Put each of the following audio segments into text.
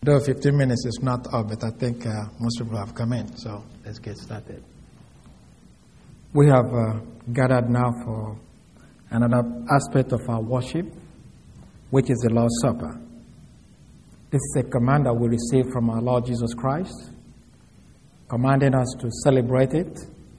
Though 15 minutes is not up, but I think most people have come in, so let's get started. We have gathered now for another aspect of our worship, which is the Lord's Supper. This is a command that we received from our Lord Jesus Christ, commanding us to celebrate it,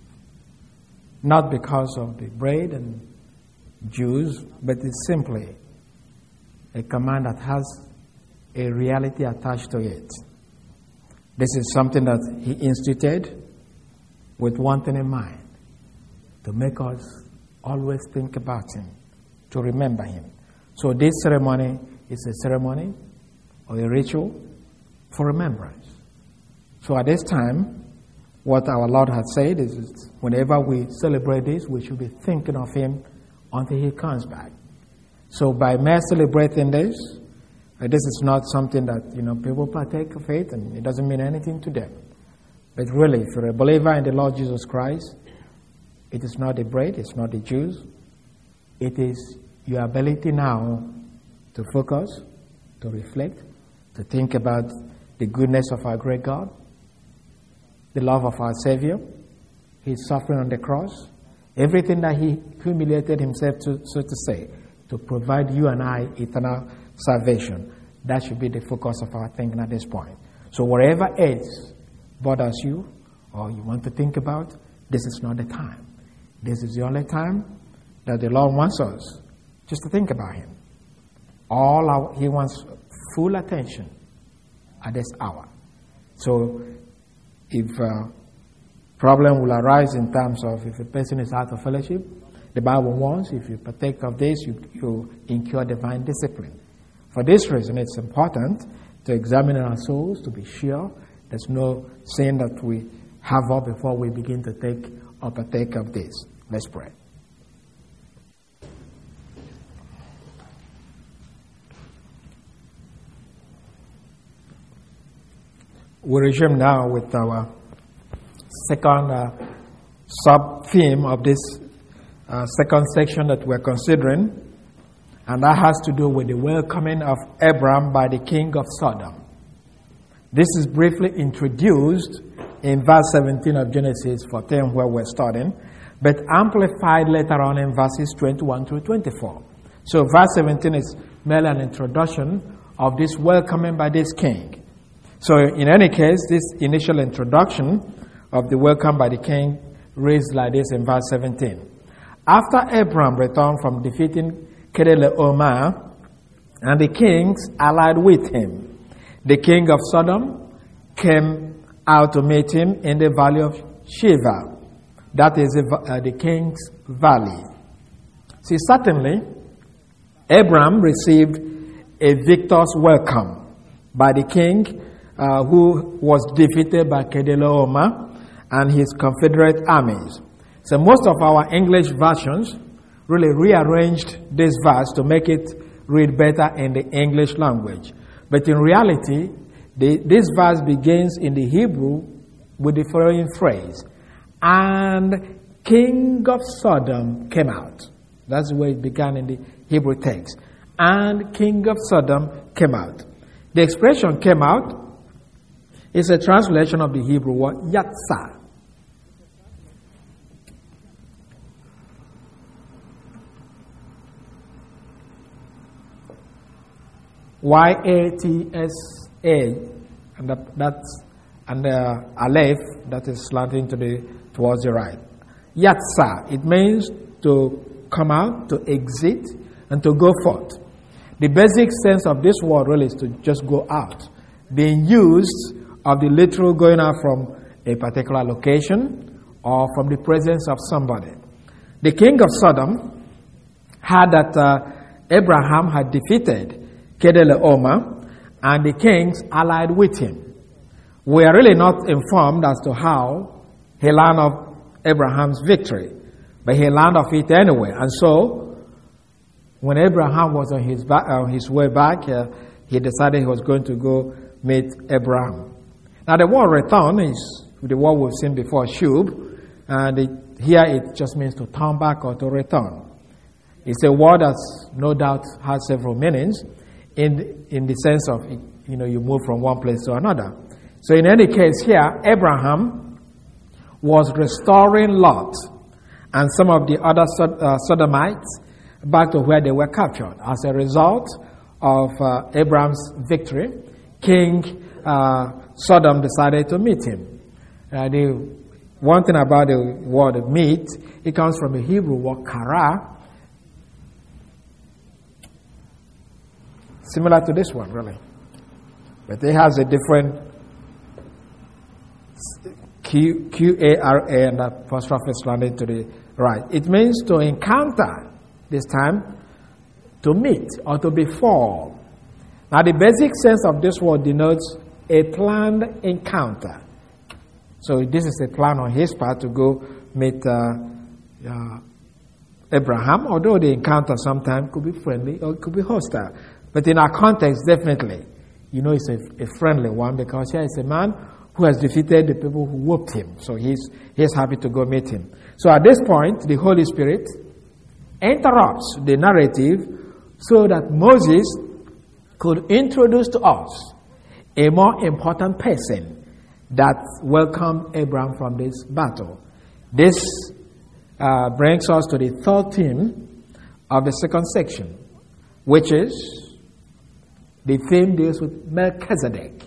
not because of the bread and juice, but it's simply a command that has a reality attached to it. This is something that He instituted with one thing in mind, to make us always think about Him, to remember Him. So this ceremony is a ceremony or a ritual for remembrance. So at this time, what our Lord has said is whenever we celebrate this, we should be thinking of Him until He comes back. So by mere celebrating this is not something that, people partake of it and it doesn't mean anything to them. But really, if you're a believer in the Lord Jesus Christ, it is not the bread, it's not the juice. It is your ability now to focus, to reflect, to think about the goodness of our great God, the love of our Savior, His suffering on the cross, everything that He humiliated Himself to, so to say, to provide you and I eternal salvation. That should be the focus of our thinking at this point. So whatever else bothers you or you want to think about, this is not the time. This is the only time that the Lord wants us just to think about Him. He wants full attention at this hour. So if problem will arise in terms of if a person is out of fellowship, the Bible warns if you partake of this, you incur divine discipline. For this reason, it's important to examine our souls to be sure there's no sin that we have up before we begin to take or partake of this. Let's pray. We resume now with our second sub-theme of this second section that we're considering, and that has to do with the welcoming of Abram by the king of Sodom. This is briefly introduced in verse 17 of Genesis 14, where we're starting, but amplified later on in verses 21 through 24. So verse 17 is merely an introduction of this welcoming by this king. So in any case, this initial introduction of the welcome by the king reads like this in verse 17. After Abram returned from defeating Kedorlaomer, and the kings allied with him, the king of Sodom came out to meet him in the valley of Shiva. That is the king's valley. See, certainly, Abram received a victor's welcome by the king who was defeated by Kedorlaomer and his confederate armies. So most of our English versions really rearranged this verse to make it read better in the English language. But in reality, this verse begins in the Hebrew with the following phrase, and king of Sodom came out. That's the way it began in the Hebrew text. And king of Sodom came out. The expression came out is a translation of the Hebrew word yatsa. Y-A-T-S-A, and that's and the aleph that is slanting towards the right. Yatsa, it means to come out, to exit, and to go forth. The basic sense of this word really is to just go out, being used of the literal going out from a particular location or from the presence of somebody. The king of Sodom heard that Abraham had defeated Kedorlaomer, and the kings allied with him. We are really not informed as to how he learned of Abraham's victory, but he learned of it anyway. And so, when Abraham was on his way back, he decided he was going to go meet Abraham. Now, the word return is the word we've seen before, shub, and here it just means to turn back or to return. It's a word that no doubt has several meanings. In the sense of you move from one place to another. So in any case here, Abraham was restoring Lot and some of the other Sodomites back to where they were captured. As a result of Abraham's victory, King Sodom decided to meet him. One thing about the word meet, it comes from the Hebrew word kara, similar to this one, really. But it has a different Q-A-R-A and that apostrophe is landing to the right. It means to encounter, this time, to meet or to befall. Now the basic sense of this word denotes a planned encounter. So this is a plan on his part to go meet Abraham, although the encounter sometimes could be friendly or it could be hostile. But in our context, definitely, it's a friendly one, because here is a man who has defeated the people who whooped him. So he's happy to go meet him. So at this point, the Holy Spirit interrupts the narrative so that Moses could introduce to us a more important person that welcomed Abraham from this battle. This brings us to the third theme of the second section, which is the theme deals with Melchizedek.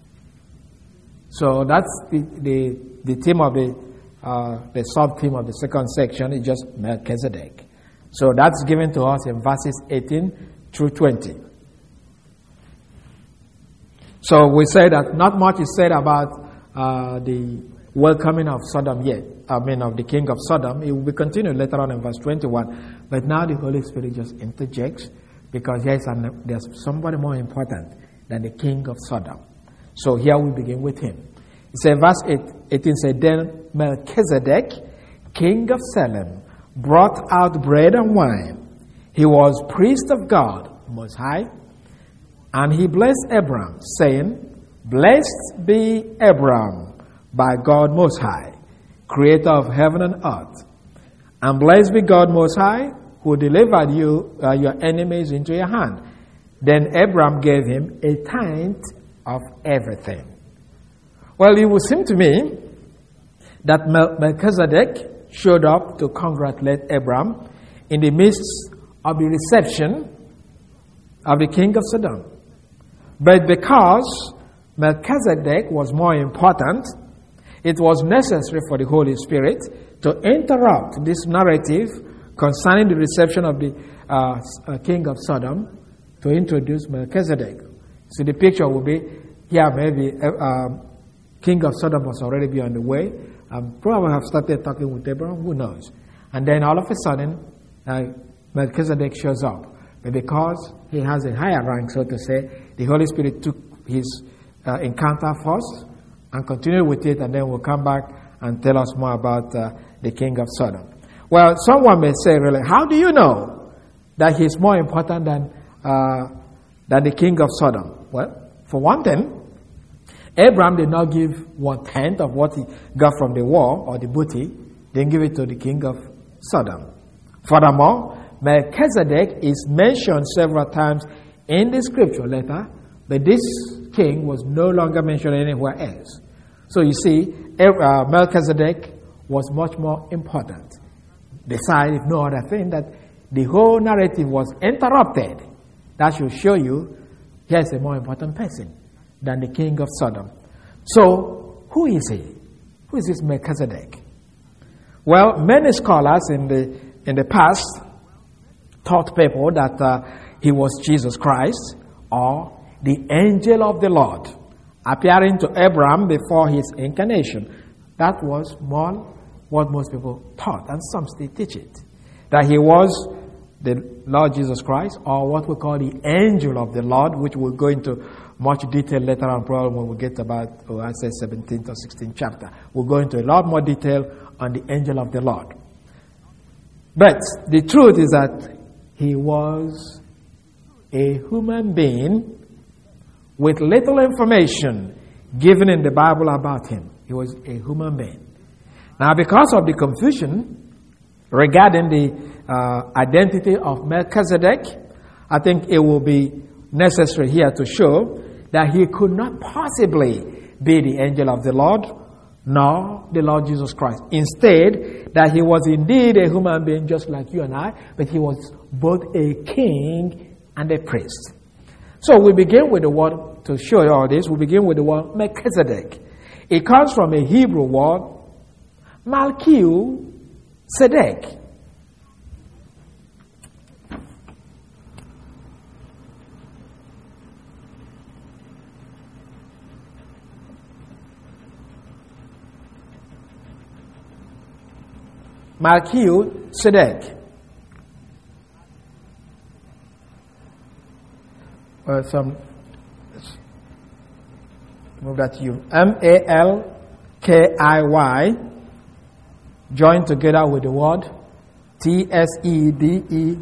So that's the theme of the sub-theme of the second section is just Melchizedek. So that's given to us in verses 18 through 20. So we say that not much is said about the welcoming of Sodom yet. Of the king of Sodom. It will be continued later on in verse 21. But now the Holy Spirit just interjects, because there's somebody more important than the king of Sodom. So here we begin with him. It says, verse 18 says, Then Melchizedek, king of Salem, brought out bread and wine. He was priest of God Most High. And he blessed Abram, saying, Blessed be Abram by God Most High, creator of heaven and earth. And blessed be God Most High, who delivered you your enemies into your hand. Then Abram gave him a tenth of everything. Well, it would seem to me that Melchizedek showed up to congratulate Abram in the midst of the reception of the king of Sodom. But because Melchizedek was more important, it was necessary for the Holy Spirit to interrupt this narrative concerning the reception of the king of Sodom to introduce Melchizedek. So the picture will be, here maybe king of Sodom was already be on the way, probably have started talking with Abraham, who knows. And then all of a sudden, Melchizedek shows up. But because he has a higher rank, so to say, the Holy Spirit took his encounter first and continued with it, and then we'll come back and tell us more about the king of Sodom. Well, someone may say, really, how do you know that he's more important than the king of Sodom? Well, for one thing, Abraham did not give 1/10 of what he got from the war or the booty, then give it to the king of Sodom. Furthermore, Melchizedek is mentioned several times in the scripture letter, but this king was no longer mentioned anywhere else. So you see, Melchizedek was much more important. Besides, if no other thing, that the whole narrative was interrupted. That should show you here's a more important person than the king of Sodom. So, who is he? Who is this Melchizedek? Well, many scholars in the past taught people that he was Jesus Christ or the angel of the Lord appearing to Abraham before his incarnation. That was more what most people taught, and some still teach it. That he was the Lord Jesus Christ, or what we call the angel of the Lord, which we'll go into much detail later on, probably when we get about, I say 17th or 16th chapter. We'll go into a lot more detail on the angel of the Lord. But the truth is that he was a human being with little information given in the Bible about him. He was a human being. Now, because of the confusion regarding the identity of Melchizedek, I think it will be necessary here to show that he could not possibly be the angel of the Lord, nor the Lord Jesus Christ. Instead, that he was indeed a human being just like you and I, but he was both a king and a priest. So we begin with the word, to show you all this, we begin with the word Melchizedek. It comes from a Hebrew word, Malchizedek. Melchizedek. Let's move that to you. Malkiy, joined together with the word Tsedeq.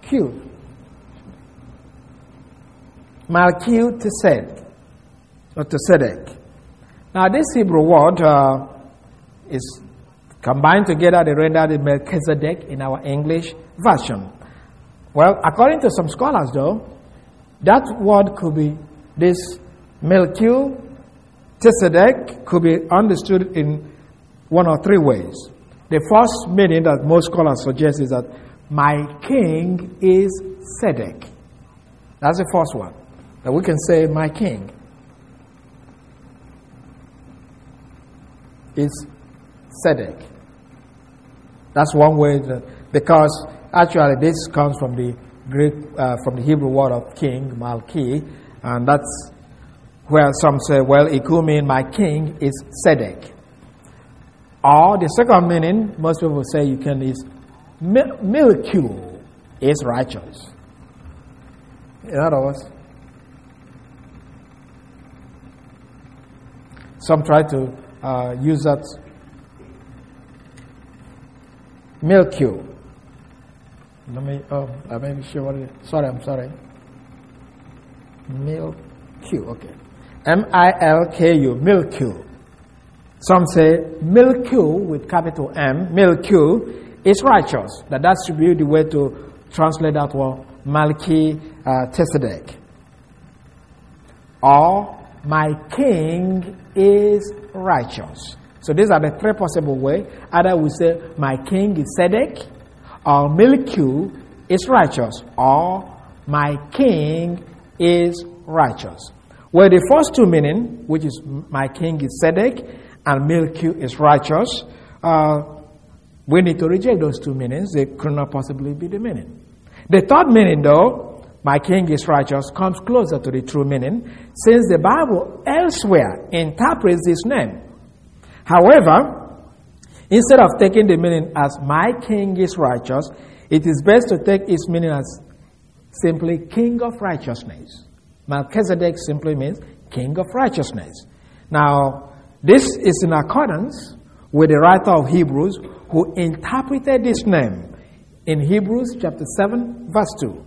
Melchizedek, or Tzedek. Now this Hebrew word is combined together, they render the Melchizedek in our English version. Well, according to some scholars though, that word could be, this Melchizedek could be understood in one or three ways. The first meaning that most scholars suggest is that my king is Sedek. That's the first one. That we can say my king is Sedek. That's one way, because actually this comes from the Greek, from the Hebrew word of king, Malki, and that's where some say, well, it could mean my king is Sedek. Or the second meaning, most people say you can, is Milku is righteous. In other words, some try to use that Milku. Let me, I may be sure what it is. I'm sorry. Milku, okay. Milku, Milku. Some say Milku with capital M, Milku is righteous. That should be the way to translate that word, Melchizedek. Or, my king is righteous. So these are the three possible ways. Either we say, my king is Sedek, or Milku is righteous, or my king is righteous. Well, the first two meaning, which is my king is Sedek and Milku is righteous, we need to reject those two meanings. They could not possibly be the meaning. The third meaning, though, my king is righteous, comes closer to the true meaning, since the Bible elsewhere interprets this name. However, instead of taking the meaning as my king is righteous, it is best to take its meaning as simply king of righteousness. Melchizedek simply means king of righteousness. Now, this is in accordance with the writer of Hebrews who interpreted this name in Hebrews chapter 7 verse 2.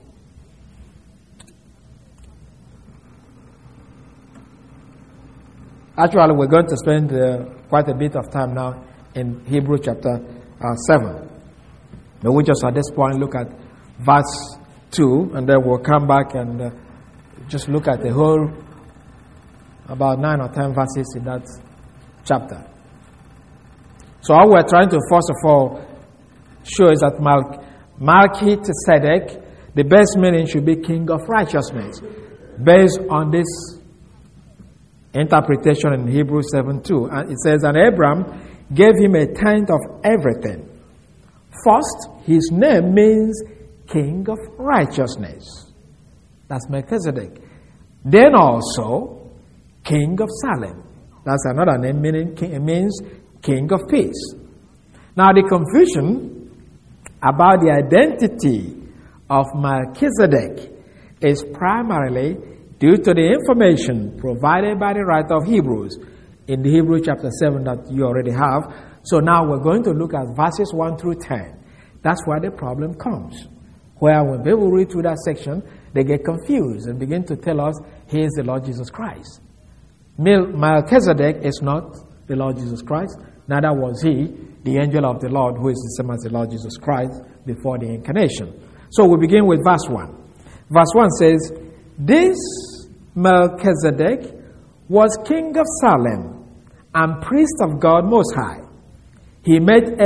Actually, we're going to spend quite a bit of time now in Hebrews chapter 7. But we just at this point look at verse 2, and then we'll come back and just look at the whole, about 9 or 10 verses in that chapter. So all we're trying to first of all show is that Melchizedek, the best meaning should be king of righteousness, based on this interpretation in Hebrews 7:2. And it says, and Abraham gave him a tenth of everything. First, his name means king of righteousness. That's Melchizedek. Then also, king of Salem. That's another name, meaning it means king of peace. Now, the confusion about the identity of Melchizedek is primarily due to the information provided by the writer of Hebrews in the Hebrews chapter 7 that you already have. So now we're going to look at verses 1 through 10. That's where the problem comes. Where when people read through that section, they get confused and begin to tell us, he is the Lord Jesus Christ. Melchizedek is not the Lord Jesus Christ. Neither was he the angel of the Lord, who is the same as the Lord Jesus Christ before the incarnation. So we begin with verse 1. Verse 1 says, this Melchizedek was king of Salem and priest of God Most High. He met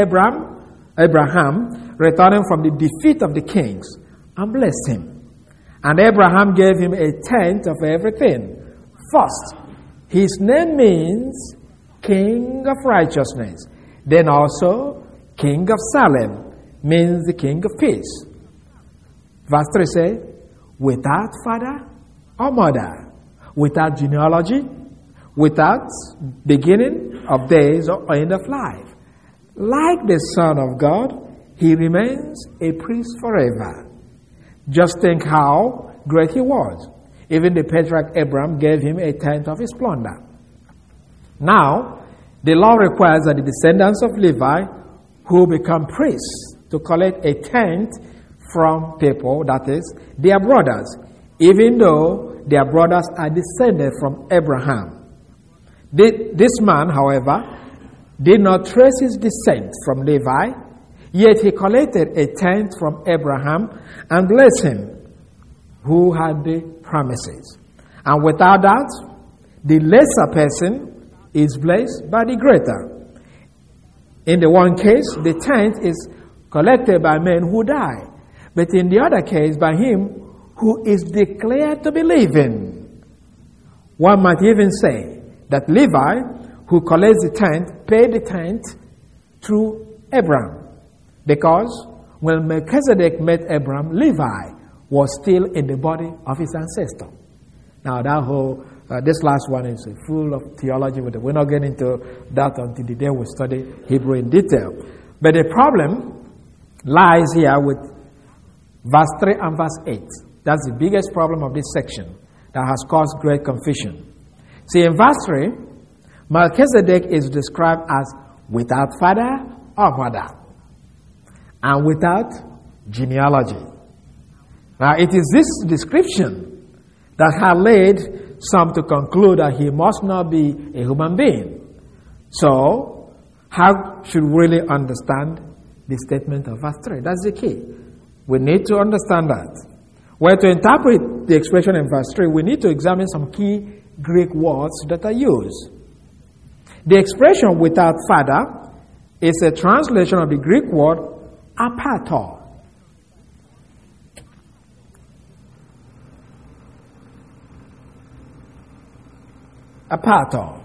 Abraham returning from the defeat of the kings and blessed him. And Abraham gave him a tenth of everything. First, his name means King of Righteousness. Then also, King of Salem means the King of Peace. Verse 3 says, without father or mother, without genealogy, without beginning of days or end of life. Like the Son of God, he remains a priest forever. Just think how great he was. Even the patriarch Abraham gave him a tenth of his plunder. Now, the law requires that the descendants of Levi who become priests to collect a tenth from people, that is, their brothers, even though their brothers are descended from Abraham. This man, however, did not trace his descent from Levi, yet he collected a tenth from Abraham and blessed him who had the promises. And without that, the lesser person is blessed by the greater. In the one case, the tenth is collected by men who die, but in the other case, by him who is declared to be living. One might even say that Levi, who collects the tenth, paid the tenth through Abraham, because when Melchizedek met Abraham, Levi was still in the body of his ancestor. Now, this last one is full of theology, but we're not getting into that until the day we study Hebrew in detail. But the problem lies here with verse 3 and verse 8. That's the biggest problem of this section that has caused great confusion. See, in verse 3, Melchizedek is described as without father or mother and without genealogy. Now, it is this description that has led some to conclude that he must not be a human being. So, how should we really understand the statement of verse 3? That's the key. We need to understand that. Well, to interpret the expression in verse 3, we need to examine some key Greek words that are used. The expression without father is a translation of the Greek word apator. Apator.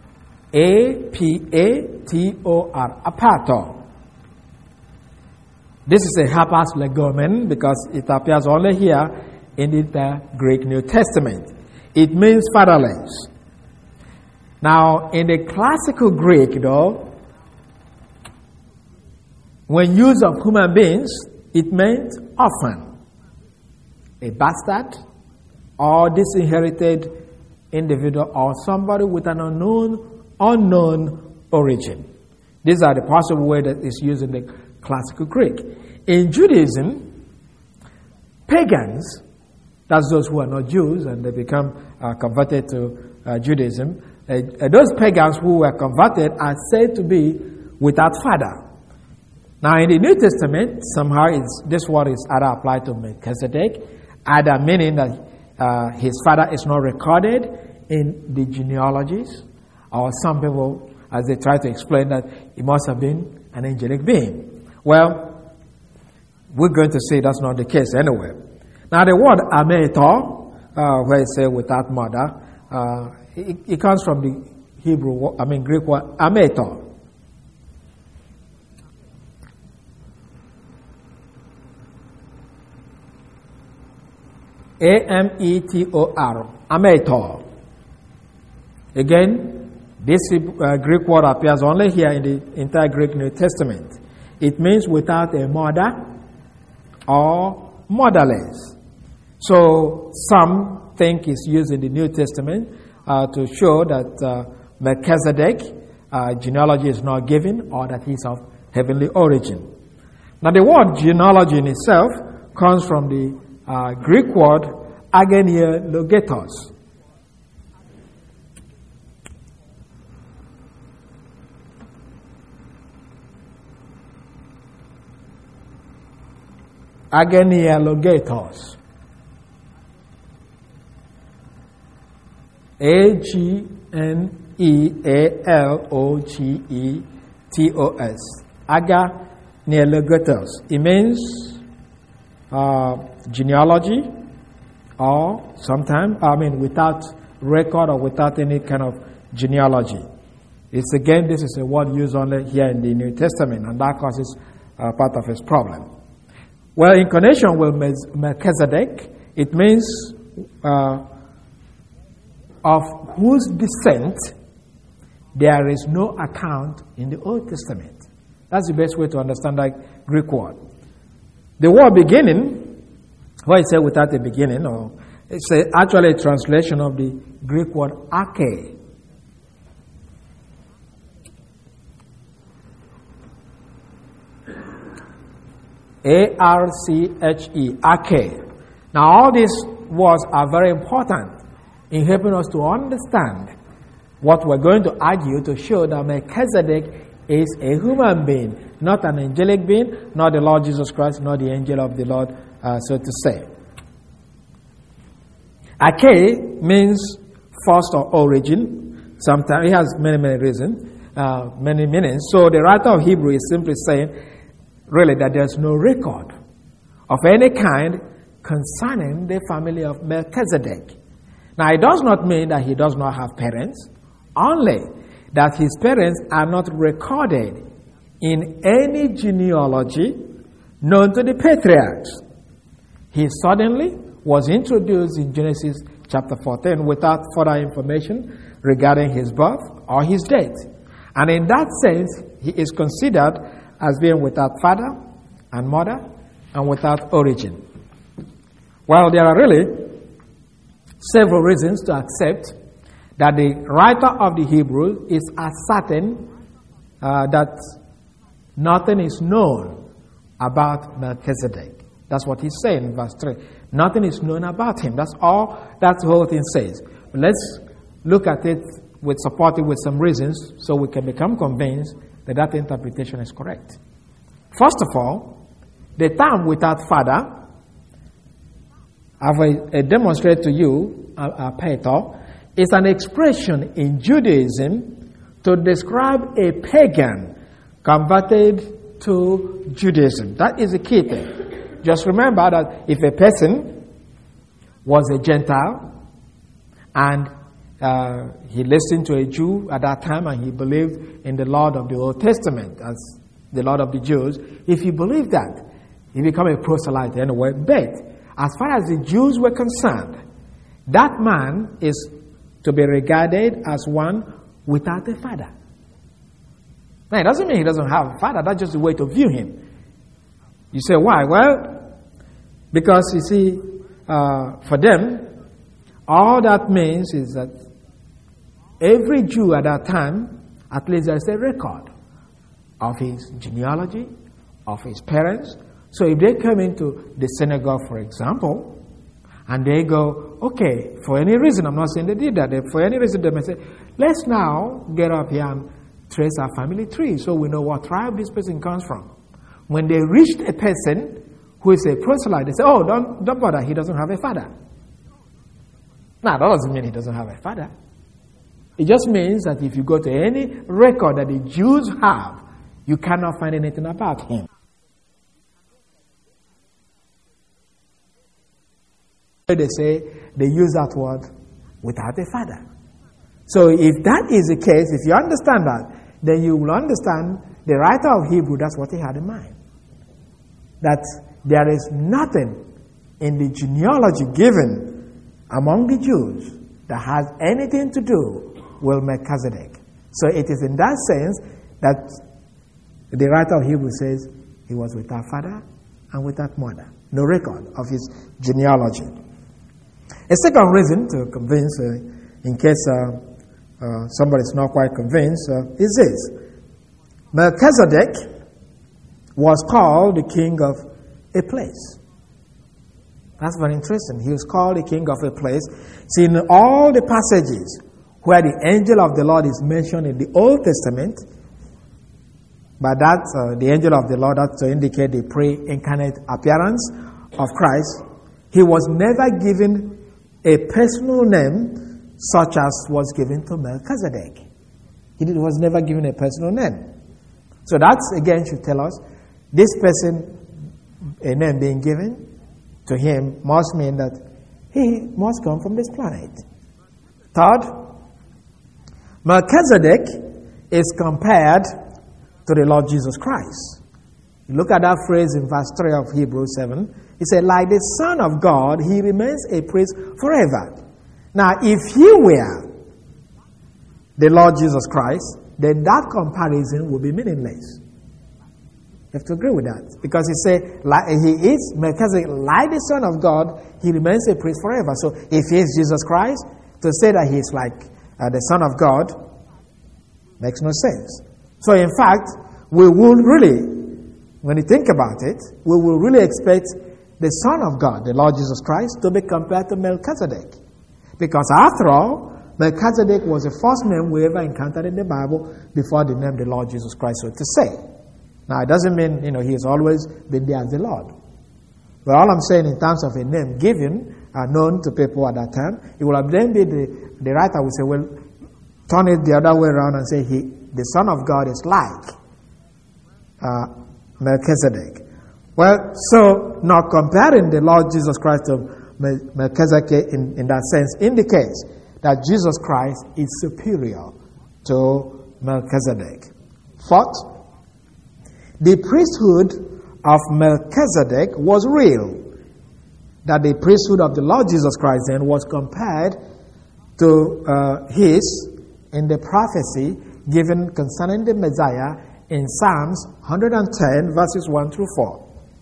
A-P-A-T-O-R. Apator. This is a hapas legomen because it appears only here in the Greek New Testament. It means fatherless. Now, in the classical Greek, though, when used of human beings, it meant orphan, a bastard, or disinherited individual, or somebody with an unknown origin. These are the possible way that is used in the classical Greek. In Judaism, pagans, that's those who are not Jews and they become converted to Judaism, those pagans who were converted are said to be without father. Now, in the New Testament, somehow this word is either applied to Melchizedek, either meaning that his father is not recorded in the genealogies, or some people, as they try to explain, that he must have been an angelic being. Well, we're going to say that's not the case anyway. Now, the word ametor, where it says without mother, it comes from the Greek word ametor. A-M-E-T-O-R, ametor. Again, this Greek word appears only here in the entire Greek New Testament. It means without a mother or motherless. So some think it's used in the New Testament to show that Melchizedek genealogy is not given, or that he's of heavenly origin. Now, the word genealogy in itself comes from the Greek word agenealogetos. Agenealogetos. Agenealogetos. Agenealogetos. It means genealogy, or sometimes, without record or without any kind of genealogy. This is a word used only here in the New Testament, and that causes part of his problem. Well, in connection with Melchizedek, it means of whose descent there is no account in the Old Testament. That's the best way to understand that Greek word. The word beginning, what it says without a beginning, or it's actually a translation of the Greek word arche. A-R-C-H-E, arche. Now all these words are very important in helping us to understand what we're going to argue to show that Melchizedek is a human being, not an angelic being, not the Lord Jesus Christ, not the angel of the Lord, so to say. Arche means first or origin. Sometimes it has many reasons, many meanings. So the writer of Hebrew is simply saying, really, that there's no record of any kind concerning the family of Melchizedek. Now, it does not mean that he does not have parents, only that his parents are not recorded in any genealogy known to the patriarchs. He suddenly was introduced in Genesis chapter 14 without further information regarding his birth or his death. And in that sense, he is considered as being without father and mother and without origin. Well, there are really several reasons to accept that the writer of the Hebrew is asserting that nothing is known about Melchizedek. That's what he's saying in verse 3. Nothing is known about him. That's all that the whole thing says. But let's look at it supported with some reasons so we can become convinced that interpretation is correct. First of all, the term without father, I will demonstrate to you, Peter, is an expression in Judaism to describe a pagan converted to Judaism. That is the key thing. Just remember that if a person was a Gentile and he listened to a Jew at that time and he believed in the Lord of the Old Testament as the Lord of the Jews, if he believed that, he became a proselyte anyway. But as far as the Jews were concerned, that man is to be regarded as one without a father. Now, it doesn't mean he doesn't have a father. That's just the way to view him. You say, why? Well, because, you see, for them, all that means is that every Jew at that time, at least there's a record of his genealogy, of his parents. So if they come into the synagogue, for example, and they go, okay, for any reason, I'm not saying they did that, for any reason they may say, let's now get up here and trace our family tree so we know what tribe this person comes from. When they reached a person who is a proselyte, they say, oh, don't bother, he doesn't have a father. Now, that doesn't mean he doesn't have a father. It just means that if you go to any record that the Jews have, you cannot find anything about him. They say, they use that word without a father. So if that is the case, if you understand that, then you will understand the writer of Hebrew, that's what he had in mind. That there is nothing in the genealogy given among the Jews that has anything to do with Melchizedek. So it is in that sense that the writer of Hebrew says he was without father and without mother. No record of his genealogy. A second reason to convince, in case somebody is not quite convinced, is this. Melchizedek was called the king of a place. That's very interesting. He was called the king of a place. See, in all the passages where the angel of the Lord is mentioned in the Old Testament, by that, the angel of the Lord, that's to indicate the pre-incarnate appearance of Christ, he was never given a personal name such as was given to Melchizedek. It was never given a personal name. So that, again, should tell us this person, a name being given to him, must mean that he must come from this planet. Third, Melchizedek is compared to the Lord Jesus Christ. You look at that phrase in verse 3 of Hebrews 7. He said, like the Son of God, he remains a priest forever. Now, if he were the Lord Jesus Christ, then that comparison would be meaningless. You have to agree with that. Because he said, like he is, Melchizedek, like the Son of God, he remains a priest forever. So if he is Jesus Christ, to say that he is like the Son of God makes no sense. So in fact, we will really, when you think about it, we will really expect the Son of God, the Lord Jesus Christ, to be compared to Melchizedek. Because after all, Melchizedek was the first name we ever encountered in the Bible before the name the Lord Jesus Christ, so to say. Now, it doesn't mean, he has always been there as the Lord. But all I'm saying in terms of a name given, known to people at that time, it will then be the writer will say, well, turn it the other way around and say, the Son of God is like Melchizedek. Well, so now comparing the Lord Jesus Christ to Melchizedek in that sense indicates that Jesus Christ is superior to Melchizedek. Fourth, the priesthood of Melchizedek was real. That the priesthood of the Lord Jesus Christ then was compared to his in the prophecy given concerning the Messiah in Psalms 110 verses 1 through 4.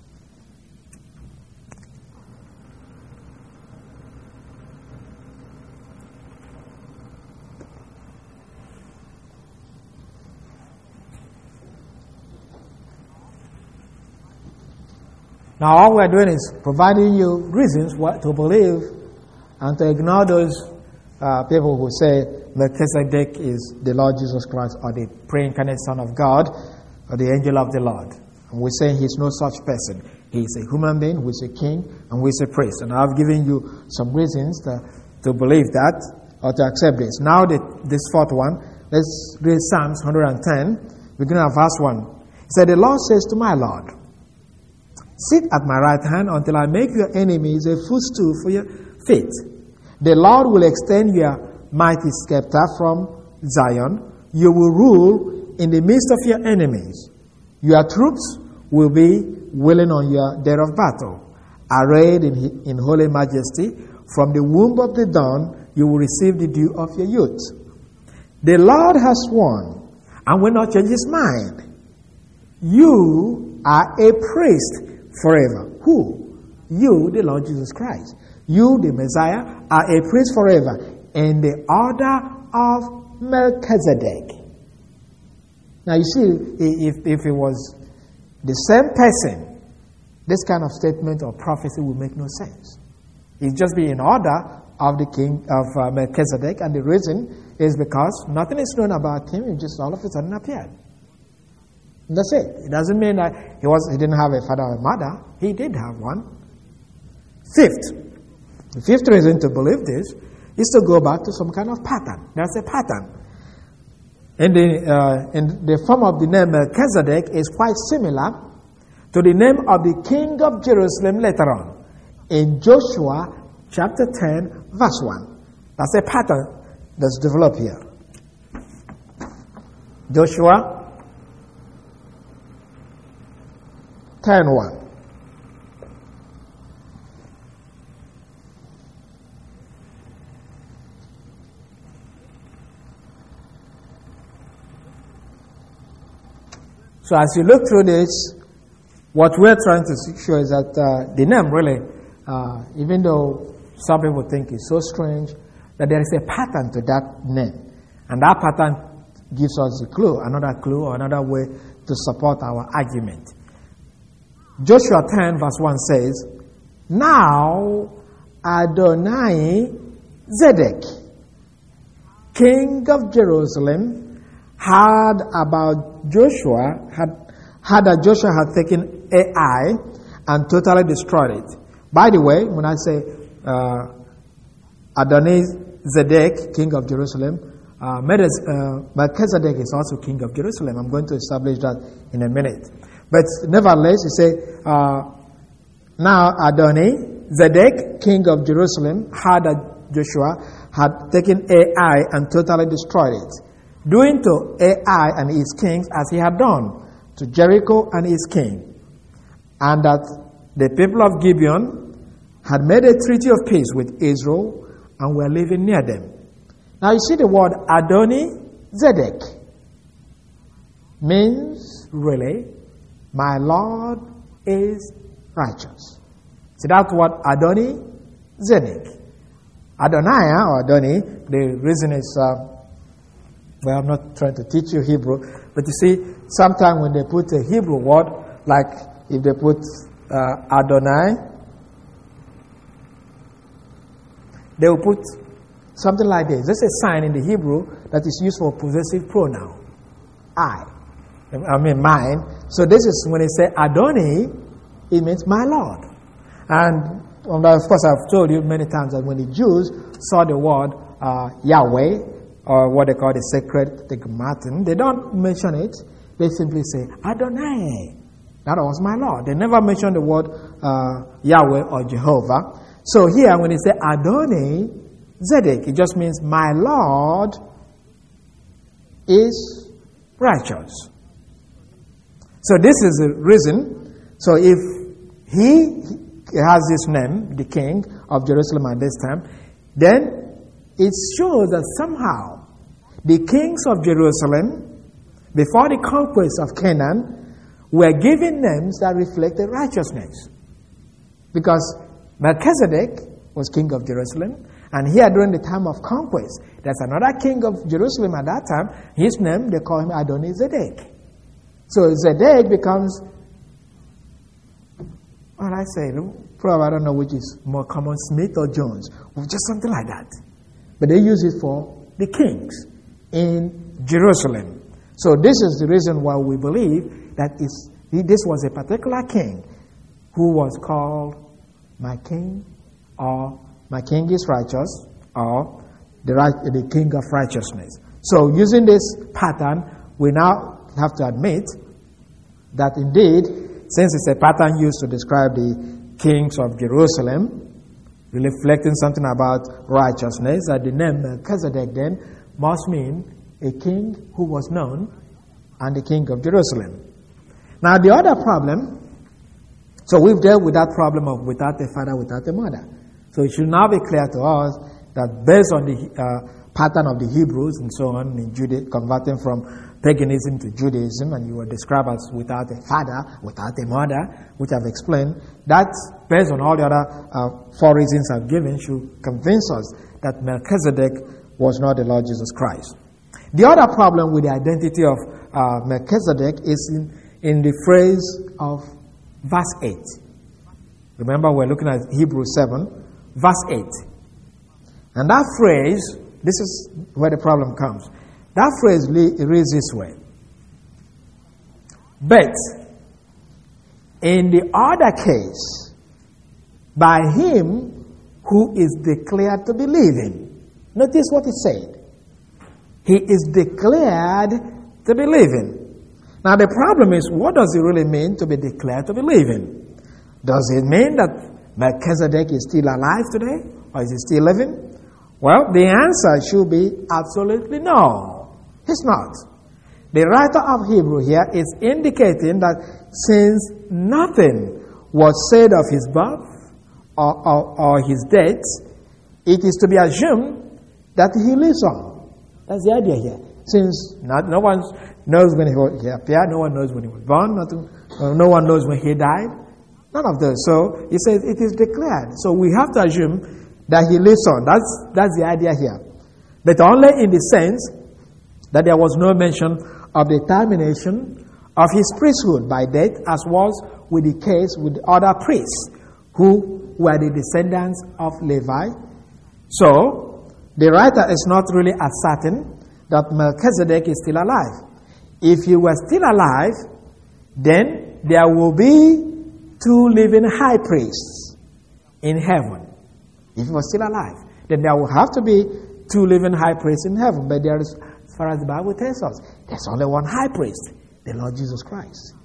Now all we're doing is providing you reasons what to believe and to ignore those people who say Melchizedek is the Lord Jesus Christ or the pre-incarnate Son of God or the angel of the Lord. And we say he's no such person. He's a human being who is a king and who is a priest. And I've given you some reasons to believe that or to accept this. Now this fourth one, let's read Psalms 110, beginning of verse 1. It said, the Lord says to my Lord, sit at my right hand until I make your enemies a footstool for your feet. The Lord will extend your mighty scepter from Zion. You will rule in the midst of your enemies. Your troops will be willing on your day of battle. Arrayed in holy majesty, from the womb of the dawn, you will receive the dew of your youth. The Lord has sworn and will not change his mind. You are a priest forever. Who? You, the Lord Jesus Christ. You, the Messiah, are a priest forever in the order of Melchizedek. Now you see, if it was the same person, this kind of statement or prophecy would make no sense. It's just be in order of the king of Melchizedek, and the reason is because nothing is known about him. He just all of a sudden appeared. That's it. It doesn't mean that he didn't have a father or a mother. He did have one. Fifth, the fifth reason to believe this is to go back to some kind of pattern. There's a pattern. In the form of the name Melchizedek is quite similar to the name of the king of Jerusalem later on. In Joshua chapter 10 verse 1. That's a pattern that's developed here. Joshua 10:1. So as you look through this, what we're trying to show is that the name really, even though some people think it's so strange, that there is a pattern to that name. And that pattern gives us a clue, another clue or another way to support our argument. Joshua 10 verse 1 says, now Adonai Zedek, king of Jerusalem, heard that Joshua had taken Ai and totally destroyed it. By the way, when I say Adonai Zedek, king of Jerusalem. Melchizedek is also king of Jerusalem. I'm going to establish that in a minute. But nevertheless, you say, now Adoni, Zedek, king of Jerusalem, heard that Joshua had taken Ai and totally destroyed it, doing to Ai and his kings as he had done to Jericho and his king, and that the people of Gibeon had made a treaty of peace with Israel and were living near them. Now you see the word Adoni Zedek means really, my Lord is righteous. See, that's what Adoni Zedek. Adoniah or Adoni, the reason is, well, I'm not trying to teach you Hebrew, but you see, sometimes when they put a Hebrew word, like if they put Adonai, they will put something like this. This is a sign in the Hebrew that is used for possessive pronoun. I mean mine. So this is when they say Adoni, it means my Lord. And of course, I've told you many times that when the Jews saw the word Yahweh, or what they call the sacred Tetragrammaton, they don't mention it. They simply say Adonai. That was my Lord. They never mention the word Yahweh or Jehovah. So here, when they say Adoni Zedek, it just means my Lord is righteous. So this is the reason. So if he has this name, the king of Jerusalem at this time, then it shows that somehow the kings of Jerusalem, before the conquest of Canaan, were given names that reflected righteousness. Because Melchizedek was king of Jerusalem, and here during the time of conquest, there's another king of Jerusalem at that time. His name, they call him Adoni Zedek. So Zedek becomes, what I say, probably I don't know which is more common, Smith or Jones, or just something like that. But they use it for the kings in Jerusalem. So this is the reason why we believe that this was a particular king who was called my king, or my king is righteous, or the king of righteousness. So using this pattern, we now have to admit that indeed, since it's a pattern used to describe the kings of Jerusalem, reflecting something about righteousness, that the name Melchizedek then must mean a king who was known and the king of Jerusalem. Now the other problem, so we've dealt with that problem of without a father, without a mother. So it should now be clear to us that based on the pattern of the Hebrews and so on, in converting from paganism to Judaism, and you were described as without a father, without a mother, which I've explained, that based on all the other four reasons I've given should convince us that Melchizedek was not the Lord Jesus Christ. The other problem with the identity of Melchizedek is in the phrase of verse 8. Remember, we're looking at Hebrews 7, verse 8. And that phrase, this is where the problem comes. That phrase reads this way. But in the other case, by him who is declared to be living. Notice what it said. He is declared to be living. Now the problem is, what does it really mean to be declared to be living? Does it mean that Melchizedek is still alive today? Or is he still living? Well, the answer should be absolutely no. He's not. The writer of Hebrew here is indicating that since nothing was said of his birth or his death, it is to be assumed that he lives on. That's the idea here. Since no one knows when he appeared, no one knows when he was born, no one knows when he died, none of those. So he says it is declared. So we have to assume that he lives on. That's the idea here. But only in the sense that there was no mention of the termination of his priesthood by death, as was with the case with other priests who were the descendants of Levi. So the writer is not really asserting that Melchizedek is still alive. If he were still alive, then there will be two living high priests in heaven. If he was still alive, then there will have to be two living high priests in heaven, but there is, as far as the Bible tells us, there's only one high priest, the Lord Jesus Christ.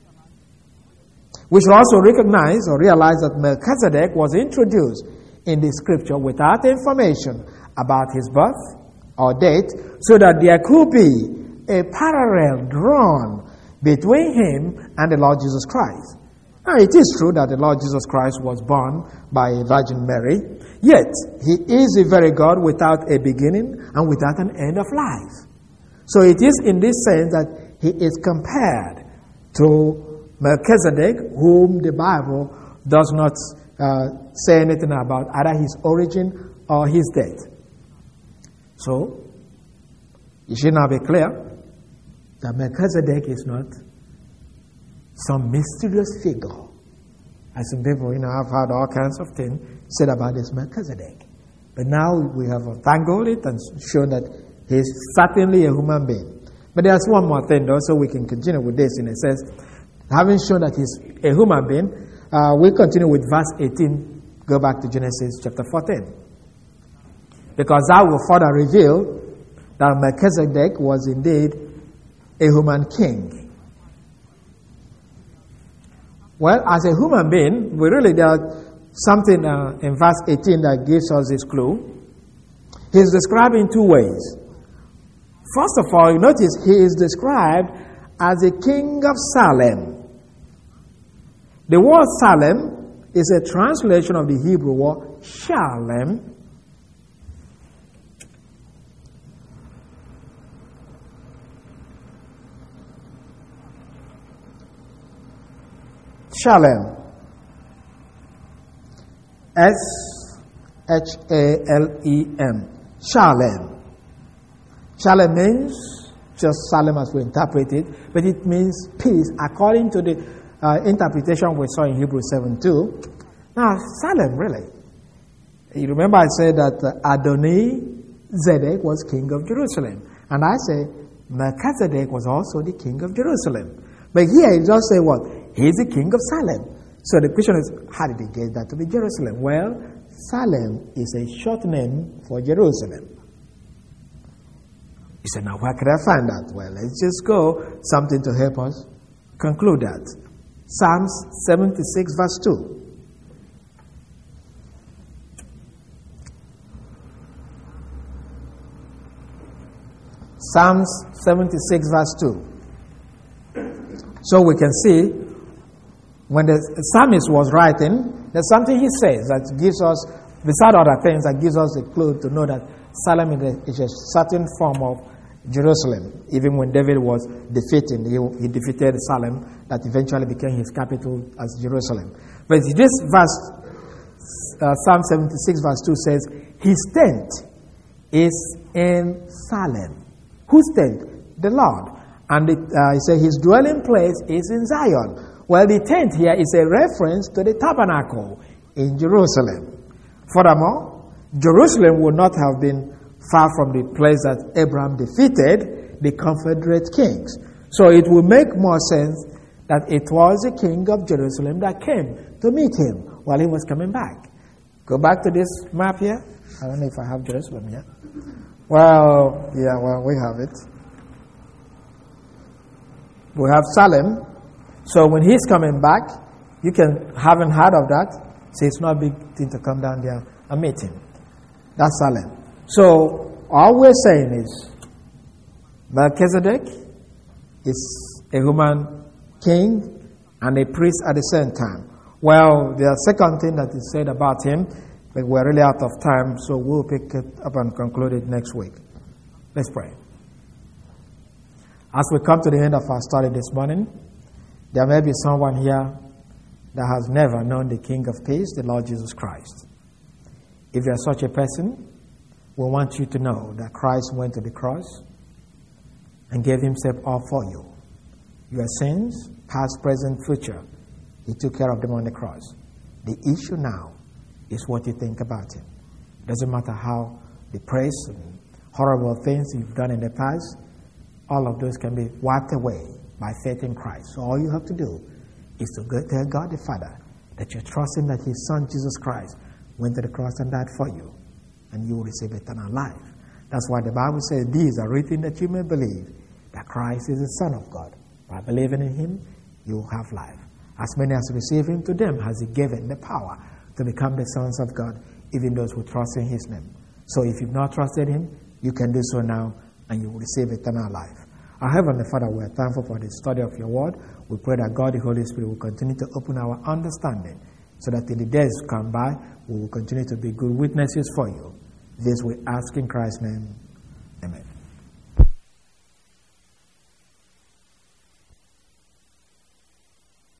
We should also recognize or realize that Melchizedek was introduced in the scripture without information about his birth or date, so that there could be a parallel drawn between him and the Lord Jesus Christ. Now, it is true that the Lord Jesus Christ was born by a Virgin Mary, yet he is a very God without a beginning and without an end of life. So it is in this sense that he is compared to Melchizedek, whom the Bible does not say anything about either his origin or his death. So, it should now be clear that Melchizedek is not some mysterious figure. As some people, have heard all kinds of things said about this Melchizedek. But now we have untangled it and shown that he is certainly a human being. But there's one more thing, though, so we can continue with this in a sense. Having shown that he's a human being, we'll continue with verse 18. Go back to Genesis chapter 14. Because that will further reveal that Melchizedek was indeed a human king. Well, as a human being, there's something in verse 18 that gives us this clue. He's described in two ways. First of all, you notice he is described as a king of Salem. The word Salem is a translation of the Hebrew word Shalem. Shalem. S-H-A-L-E-M. Shalem. Shalem means just Salem as we interpret it, but it means peace according to the interpretation we saw in Hebrews 7:2. Now, Salem, really. You remember I said that Adoni-Zedek was king of Jerusalem. And I say Melchizedek was also the king of Jerusalem. But here it just say what? He's the king of Salem. So the question is, how did he get that to be Jerusalem? Well, Salem is a short name for Jerusalem. You said, now where could I find that? Well, let's just go something to help us conclude that. Psalms 76 verse 2. Psalms 76 verse 2. So we can see when the psalmist was writing, there's something he says that gives us, beside other things, that gives us a clue to know that Salem is a certain form of Jerusalem. Even when David was defeated, he defeated Salem, that eventually became his capital as Jerusalem. But this verse, Psalm 76 verse 2 says, his tent is in Salem. Whose tent? The Lord. And he said his dwelling place is in Zion. Well, the tent here is a reference to the tabernacle in Jerusalem. Furthermore, Jerusalem would not have been far from the place that Abraham defeated the Confederate kings. So it will make more sense that it was the king of Jerusalem that came to meet him while he was coming back. Go back to this map here. I don't know if I have Jerusalem here. Well, we have it. We have Salem. So when he's coming back, you haven't heard of that. So it's not a big thing to come down there and meet him. That's Salem. So all we're saying is Melchizedek is a human king and a priest at the same time. Well, the second thing that is said about him, but we're really out of time, so we'll pick it up and conclude it next week. Let's pray. As we come to the end of our study this morning, there may be someone here that has never known the King of Peace, the Lord Jesus Christ. If you are such a person, we want you to know that Christ went to the cross and gave himself all for you. Your sins, past, present, future, he took care of them on the cross. The issue now is what you think about him. It doesn't matter how depressed and horrible things you've done in the past, all of those can be wiped away by faith in Christ. So all you have to do is to go tell God the Father that you trust that his Son, Jesus Christ, went to the cross and died for you, and you will receive eternal life. That's why the Bible says, these are written that you may believe that Christ is the Son of God. By believing in him, you will have life. As many as receive him, to them has he given the power to become the sons of God, even those who trust in his name. So if you've not trusted him, you can do so now, and you will receive eternal life. Our Heavenly Father, we are thankful for the study of your word. We pray that God, the Holy Spirit, will continue to open our understanding, so that in the days to come by, we will continue to be good witnesses for you. This we ask in Christ's name. Amen.